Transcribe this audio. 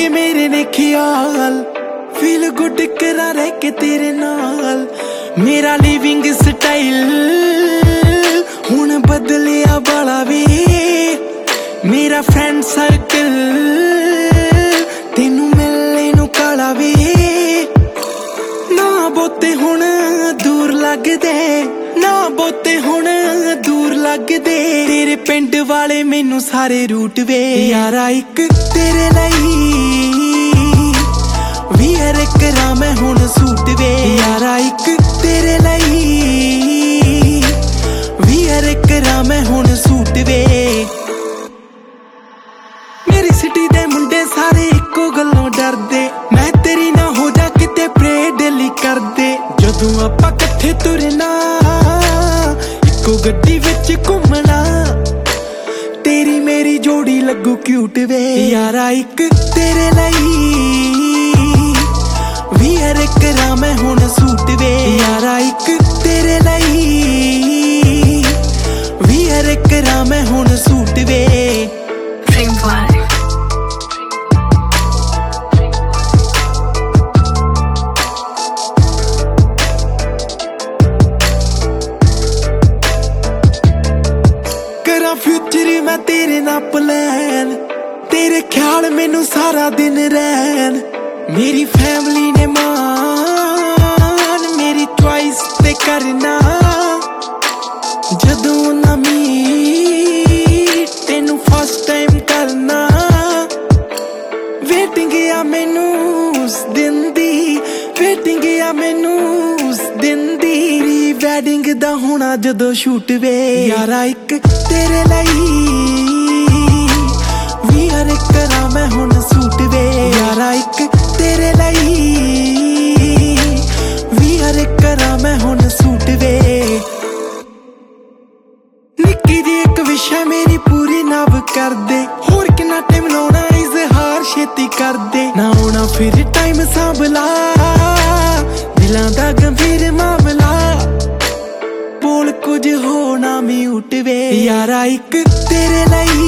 के मेरे ने ख्याल फील गुड करा रह के तेरे नाल। मेरा लिविंग स्टाइल हुण बदलिया बाला वे, मेरा फ्रेंड सर्कल तेनू मिलने नू काला वे। ना बोते हुण दूर लगदे, ना बोते हुण दूर लगदे, तेरे पिंड वाले मैनू सारे रूट वे। यारा इक तेरे लई वीयर करा मैं हुण सूट वे। यारा इक तेरे लई वीयर करा मैं हुण सूट वे। मेरी सिटी दे मुंडे सारे इक्को गल्लों डरदे, मैं तेरी ना हो जा किते प्रे डेली करदे। जदों आपां कट्ठे तुरना इक्को गड्डी विच घुमना, तेरी मेरी जोड़ी लगू क्यूट वे। यारा इक तेरे लई वीयर करा मैं हुण सूट वे। यारा इक तेरे लई वीयर करा मैं हुण सूट वे। करा फ्यूचर मैं तेरे ना प्लान, तेरे ख्याल मैनू सारा दिन रहन। मेरी फैमिली ने मान मेरी चॉइस ते करना, जदों ना मीट तेनू फर्स्ट टाइम करना। वेटिंग आ मैनू उस दिन दी, वेटिंग आ मैनू उस दिन दी, प्री वैडिंग दा होना जदों शूट वे। यारा इक तेरे लई वीयर करा मैं हुण सूट वे। यारा इक तेरे लई वीयर करा मैं हुण सूट वे। निक्की जी इक विशा मेरी पूरी नव कर दे, होर किन्ना टाइम लाउणा इजहार छेती कर दे। ना आउणा फिर टाइम सांभला दिलां दा गंभीर मामला, बोल कुछ हो ना म्यूट वे। यारा इक तेरे लई